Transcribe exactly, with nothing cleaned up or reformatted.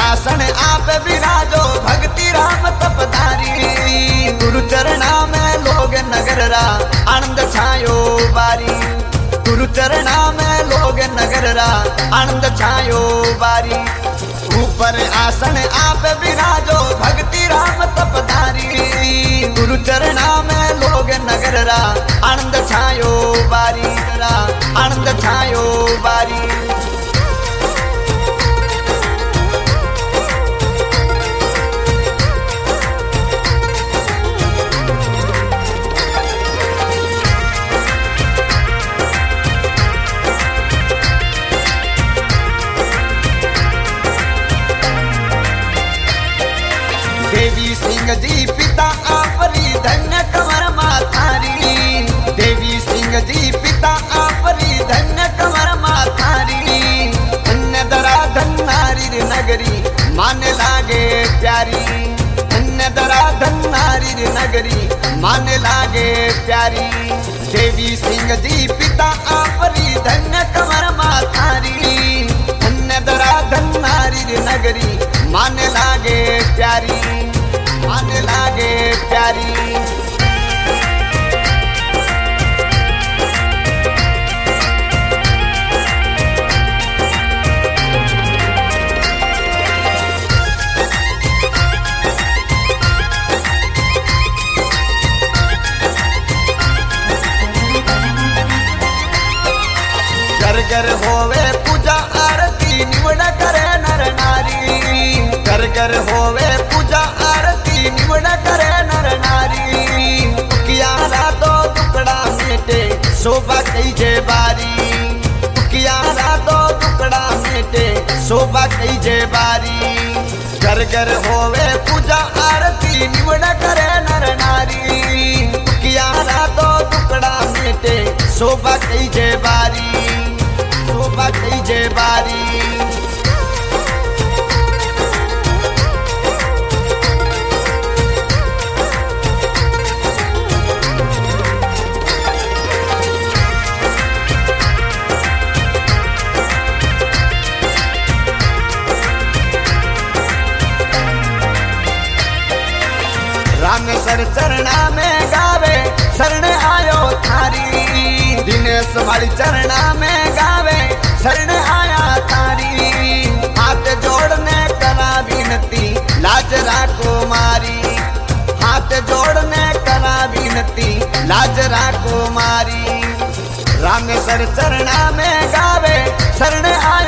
आसन आप विराजो भक्ति राम तपधारी। गुरु चरणा में लोग नगर रा आनंद छायो बारी। गुरु चरणा में लोग नगर रा आनंद छायो बारी। ऊपर आसन आप विराजो भक्ति राम तपधारी। गुरु चरणा में लोग नगर रा आनंद छायो बारी। रा आनंद छायो बारी। देवी सिंह जी पिता आपरी धन्य कंवर माथारी। देवी सिंह जी पिता आपरी धन्य कंवर माथारी। धन्य दरा धन्नारी नगरी माने लागे प्यारी। धन्य दरा धन्नारी नगरी माने लागे प्यारी। देवी सिंह जी पिता आपरी धन्य कंवर माथारी। धन्य दरा धन्नारी नगरी माने लागे प्यारी। माने लागे प्यारी। घर घर होवे पूजा आरती निवड़ करे नर नारी। घर घर होवे पूजा आरती निवड़ करे नर नारी। कियारा तो टुकड़ा मेटे शोभा कई जे बारी। कियारा तो टुकड़ा मेटे शोभा कई जे बारी। घर घर होवे पूजा आरती निवड़ करे नर नारी। कियारा तो टुकड़ा मेटे शोभा कई जे बारी। शोभा कई जे बारी। रामेश्वर चरणा में गावे शरण आयो थारी। दिनेश वाली चरणा में गावे शरण आया थारी। हाथ जोड़ने करा विनती लाज राखो मारी। हाथ जोड़ने करा विनती लाज राखो मारी। रामेश्वर चरणा में गावे शरण आया